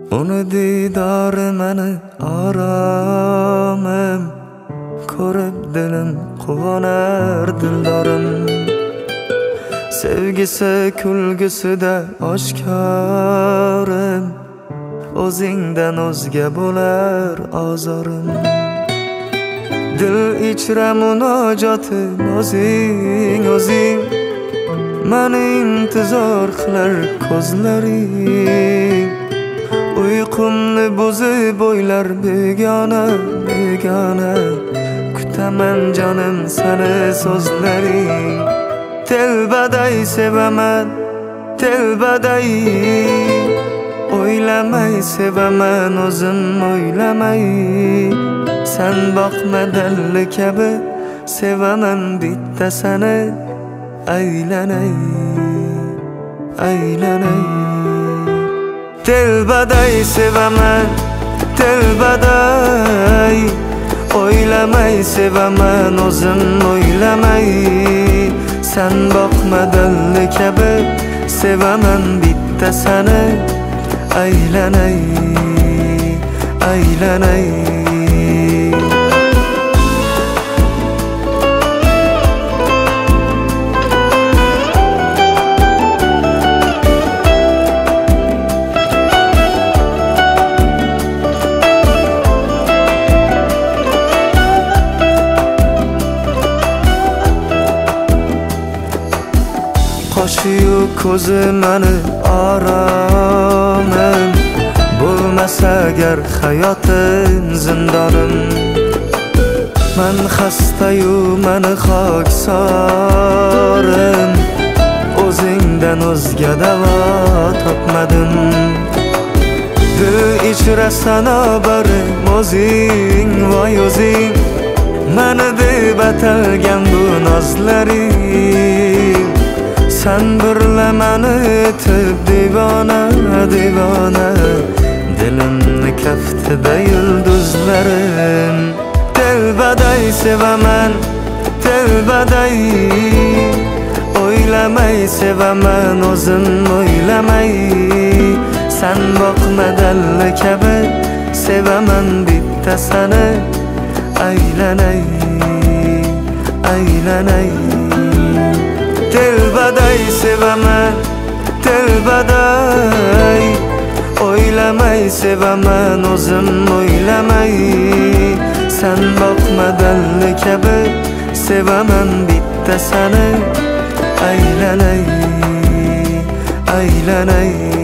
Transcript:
Uni didori meni oromim, ko'rib dilim quvonar dildorim. Sevgisi kulgusida oshkorim, o'zingdan o'zga bo'lar ozorim. Dil ichra munojoti o'zing o'zing, meni intizor qilar ko'zlaring. Uyqumni buzib o'ylar begona begona, kutaman jonim seni so'zlaring. Telbaday sevaman telbaday, o'ylamay sevaman o'zim o'ylamay. Sen boqma dalli kabi sevaman bitta seni, aylanay aylanay. Telbaday sevaman telbaday, o'ylamay sevaman o'zim o'ylamay. Sen boqma dalli kabi sevaman bitta seni, aylanay aylanay. Qoshiyu ko'zi meni oromim, bo'lmasa agar hayotim zindonim. Men xastayu meni xoksorim, o'zingdan o'zga davo topmadim. Dil ichra sanobarim o'zing voy o'zing, meni deb atalgan bu nozlaring. Sen birla meni etib divona divona, dilimni kaftida yulduzlarim. Telbaday sevaman telbaday, o'ylamay sevaman o'zim o'ylamay. Sen boqma dalli kabi sevaman bitta seni, aylanay aylanay. Telbaday sevaman telbaday, o'ylamay sevaman o'zim o'ylamay. Sen boqma dalli kabi sevaman bitta seni, aylanay aylanay.